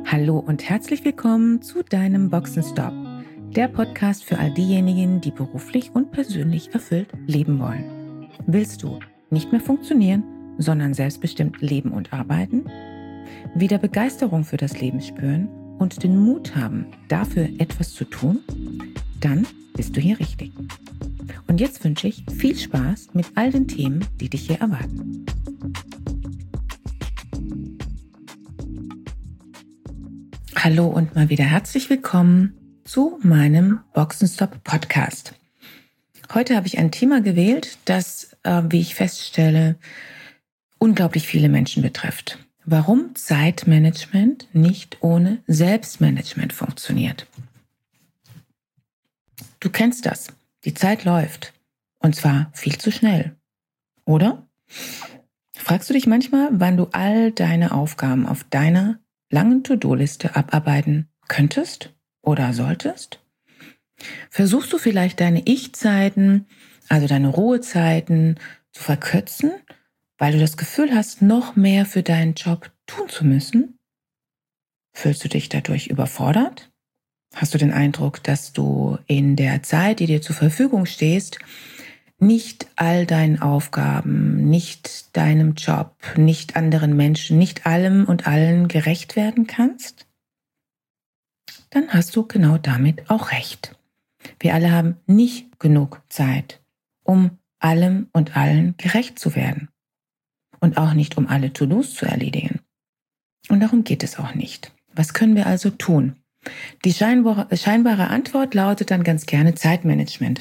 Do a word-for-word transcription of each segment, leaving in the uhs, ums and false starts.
Hallo und herzlich willkommen zu deinem Boxenstopp, der Podcast für all diejenigen, die beruflich und persönlich erfüllt leben wollen. Willst du nicht mehr funktionieren, sondern selbstbestimmt leben und arbeiten? Wieder Begeisterung für das Leben spüren und den Mut haben, dafür etwas zu tun? Dann bist du hier richtig. Und jetzt wünsche ich viel Spaß mit all den Themen, die dich hier erwarten. Hallo und mal wieder herzlich willkommen zu meinem Boxenstopp Podcast. Heute habe ich ein Thema gewählt, das, äh, wie ich feststelle, unglaublich viele Menschen betrifft. Warum Zeitmanagement nicht ohne Selbstmanagement funktioniert. Du kennst das. Die Zeit läuft. Und zwar viel zu schnell. Oder? Fragst du dich manchmal, wann du all deine Aufgaben auf deiner langen To-Do-Liste abarbeiten könntest oder solltest? Versuchst du vielleicht deine Ich-Zeiten, also deine Ruhezeiten, zu verkürzen, weil du das Gefühl hast, noch mehr für deinen Job tun zu müssen? Fühlst du dich dadurch überfordert? Hast du den Eindruck, dass du in der Zeit, die dir zur Verfügung steht, nicht all deinen Aufgaben, nicht deinem Job, nicht anderen Menschen, nicht allem und allen gerecht werden kannst? Dann hast du genau damit auch recht. Wir alle haben nicht genug Zeit, um allem und allen gerecht zu werden. Und auch nicht, um alle To-Dos zu erledigen. Und darum geht es auch nicht. Was können wir also tun? Die scheinbare, scheinbare Antwort lautet dann ganz gerne Zeitmanagement.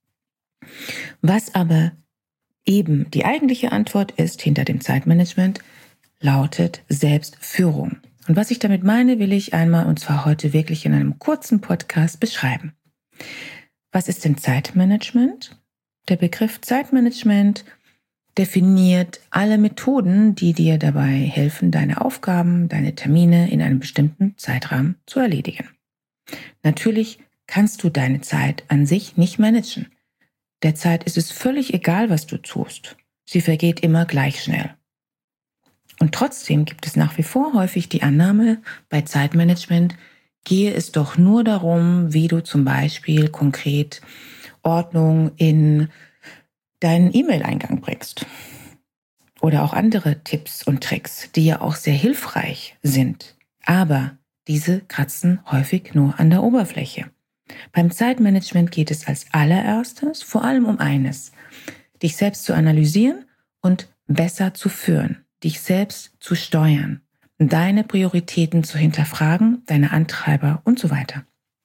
Was aber eben die eigentliche Antwort ist hinter dem Zeitmanagement, lautet Selbstführung. Und was ich damit meine, will ich einmal, und zwar heute wirklich in einem kurzen Podcast beschreiben. Was ist denn Zeitmanagement? Der Begriff Zeitmanagement definiert alle Methoden, die dir dabei helfen, deine Aufgaben, deine Termine in einem bestimmten Zeitrahmen zu erledigen. Natürlich kannst du deine Zeit an sich nicht managen. Der Zeit ist es völlig egal, was du tust. Sie vergeht immer gleich schnell. Und trotzdem gibt es nach wie vor häufig die Annahme, bei Zeitmanagement gehe es doch nur darum, wie du zum Beispiel konkret Ordnung in deinen E-Mail-Eingang bringst. Oder auch andere Tipps und Tricks, die ja auch sehr hilfreich sind. Aber diese kratzen häufig nur an der Oberfläche. Beim Zeitmanagement geht es als allererstes vor allem um eines: dich selbst zu analysieren und besser zu führen, dich selbst zu steuern, deine Prioritäten zu hinterfragen, deine Antreiber und so weiter.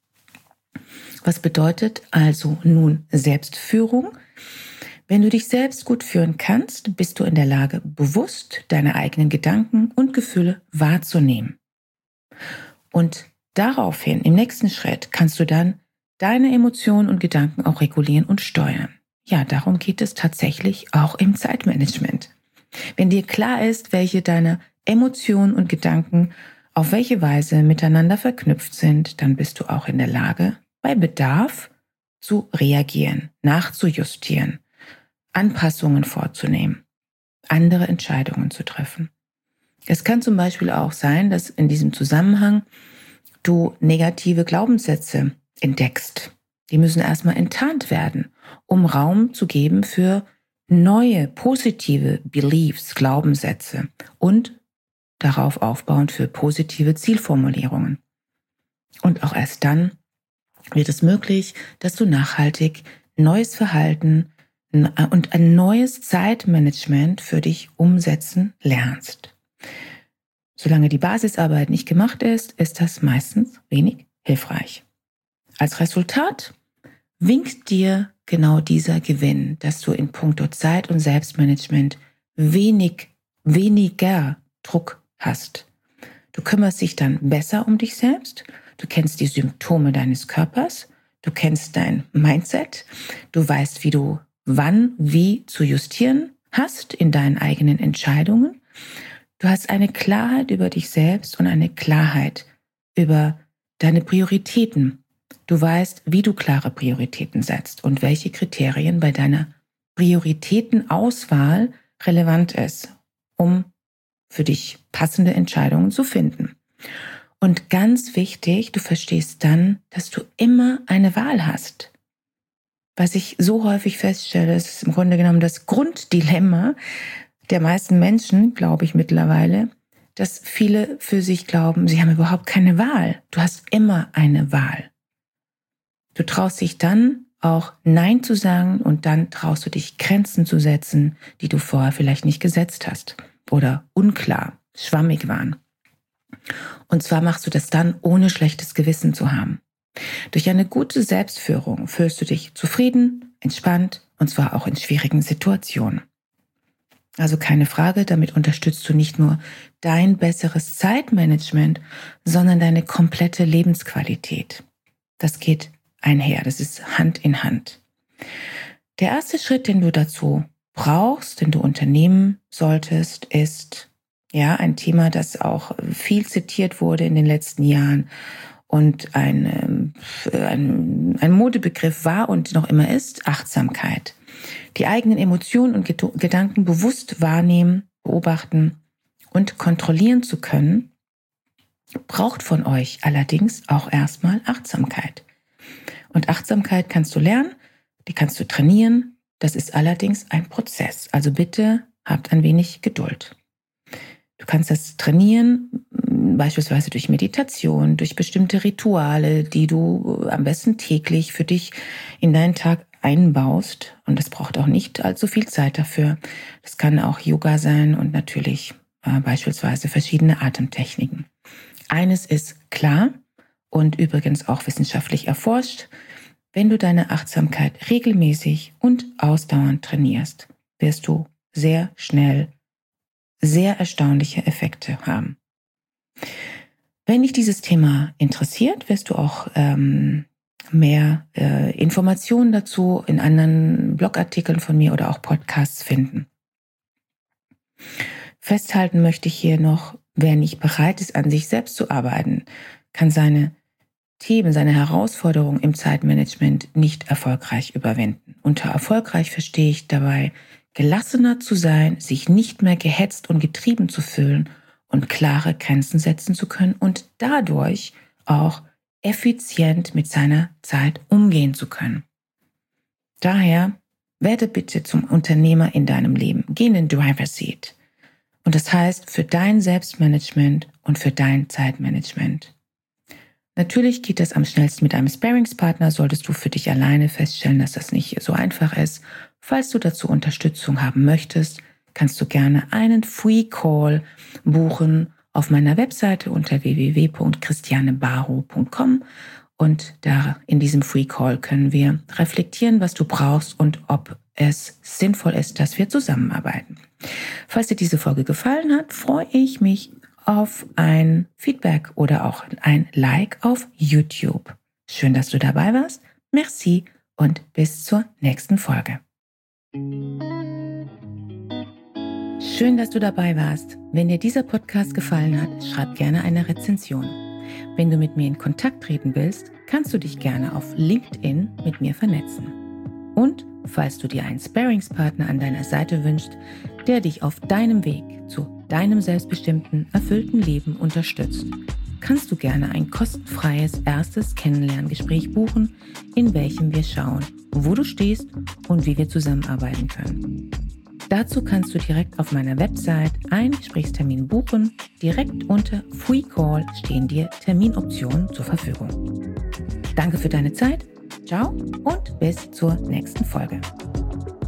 Was bedeutet also nun Selbstführung? Wenn du dich selbst gut führen kannst, bist du in der Lage, bewusst deine eigenen Gedanken und Gefühle wahrzunehmen. Und daraufhin, im nächsten Schritt, kannst du dann deine Emotionen und Gedanken auch regulieren und steuern. Ja, darum geht es tatsächlich auch im Zeitmanagement. Wenn dir klar ist, welche deine Emotionen und Gedanken auf welche Weise miteinander verknüpft sind, dann bist du auch in der Lage, bei Bedarf zu reagieren, nachzujustieren, Anpassungen vorzunehmen, andere Entscheidungen zu treffen. Es kann zum Beispiel auch sein, dass in diesem Zusammenhang du negative Glaubenssätze entdeckst. Die müssen erstmal enttarnt werden, um Raum zu geben für neue, positive Beliefs, Glaubenssätze und darauf aufbauend für positive Zielformulierungen. Und auch erst dann wird es möglich, dass du nachhaltig neues Verhalten und ein neues Zeitmanagement für dich umsetzen lernst. Solange die Basisarbeit nicht gemacht ist, ist das meistens wenig hilfreich. Als Resultat winkt dir genau dieser Gewinn, dass du in puncto Zeit- und Selbstmanagement wenig, weniger Druck hast. Du kümmerst dich dann besser um dich selbst, du kennst die Symptome deines Körpers, du kennst dein Mindset, du weißt, wie du wann, wie zu justieren hast in deinen eigenen Entscheidungen. Du hast eine Klarheit über dich selbst und eine Klarheit über deine Prioritäten. Du weißt, wie du klare Prioritäten setzt und welche Kriterien bei deiner Prioritätenauswahl relevant ist, um für dich passende Entscheidungen zu finden. Und ganz wichtig, du verstehst dann, dass du immer eine Wahl hast. Was ich so häufig feststelle, ist im Grunde genommen das Grunddilemma der meisten Menschen, glaube ich mittlerweile, dass viele für sich glauben, sie haben überhaupt keine Wahl. Du hast immer eine Wahl. Du traust dich dann auch Nein zu sagen und dann traust du dich Grenzen zu setzen, die du vorher vielleicht nicht gesetzt hast oder unklar, schwammig waren. Und zwar machst du das dann, ohne schlechtes Gewissen zu haben. Durch eine gute Selbstführung fühlst du dich zufrieden, entspannt und zwar auch in schwierigen Situationen. Also keine Frage, damit unterstützt du nicht nur dein besseres Zeitmanagement, sondern deine komplette Lebensqualität. Das geht einher, das ist Hand in Hand. Der erste Schritt, den du dazu brauchst, den du unternehmen solltest, ist ja ein Thema, das auch viel zitiert wurde in den letzten Jahren und ein, ein, ein Modebegriff war und noch immer ist: Achtsamkeit. Die eigenen Emotionen und Gedanken bewusst wahrnehmen, beobachten und kontrollieren zu können, braucht von euch allerdings auch erstmal Achtsamkeit. Und Achtsamkeit kannst du lernen, die kannst du trainieren. Das ist allerdings ein Prozess. Also bitte habt ein wenig Geduld. Du kannst das trainieren, beispielsweise durch Meditation, durch bestimmte Rituale, die du am besten täglich für dich in deinen Tag einbaust. Und das braucht auch nicht allzu viel Zeit dafür. Das kann auch Yoga sein und natürlich äh, beispielsweise verschiedene Atemtechniken. Eines ist klar und übrigens auch wissenschaftlich erforscht: Wenn du deine Achtsamkeit regelmäßig und ausdauernd trainierst, wirst du sehr schnell sehr erstaunliche Effekte haben. Wenn dich dieses Thema interessiert, wirst du auch ähm, mehr äh, Informationen dazu in anderen Blogartikeln von mir oder auch Podcasts finden. Festhalten möchte ich hier noch: Wer nicht bereit ist, an sich selbst zu arbeiten, kann seine Themen, seine Herausforderungen im Zeitmanagement nicht erfolgreich überwinden. Unter erfolgreich verstehe ich dabei, gelassener zu sein, sich nicht mehr gehetzt und getrieben zu fühlen und klare Grenzen setzen zu können und dadurch auch effizient mit seiner Zeit umgehen zu können. Daher werde bitte zum Unternehmer in deinem Leben. Geh in den Driver's Seat. Und das heißt für dein Selbstmanagement und für dein Zeitmanagement. Natürlich geht das am schnellsten mit einem Sparringspartner, solltest du für dich alleine feststellen, dass das nicht so einfach ist. Falls du dazu Unterstützung haben möchtest, kannst du gerne einen Free Call buchen auf meiner Webseite unter w w w punkt christiane barrow punkt com und da in diesem Free Call können wir reflektieren, was du brauchst und ob es sinnvoll ist, dass wir zusammenarbeiten. Falls dir diese Folge gefallen hat, freue ich mich auf ein Feedback oder auch ein Like auf YouTube. Schön, dass du dabei warst. Merci und bis zur nächsten Folge. Schön, dass du dabei warst. Wenn dir dieser Podcast gefallen hat, schreib gerne eine Rezension. Wenn du mit mir in Kontakt treten willst, kannst du dich gerne auf LinkedIn mit mir vernetzen. Und falls du dir einen Sparringspartner an deiner Seite wünschst, der dich auf deinem Weg zu deinem selbstbestimmten, erfüllten Leben unterstützt, kannst du gerne ein kostenfreies erstes Kennenlerngespräch buchen, in welchem wir schauen, wo du stehst und wie wir zusammenarbeiten können. Dazu kannst du direkt auf meiner Website einen Gesprächstermin buchen. Direkt unter Free Call stehen dir Terminoptionen zur Verfügung. Danke für deine Zeit. Ciao und bis zur nächsten Folge.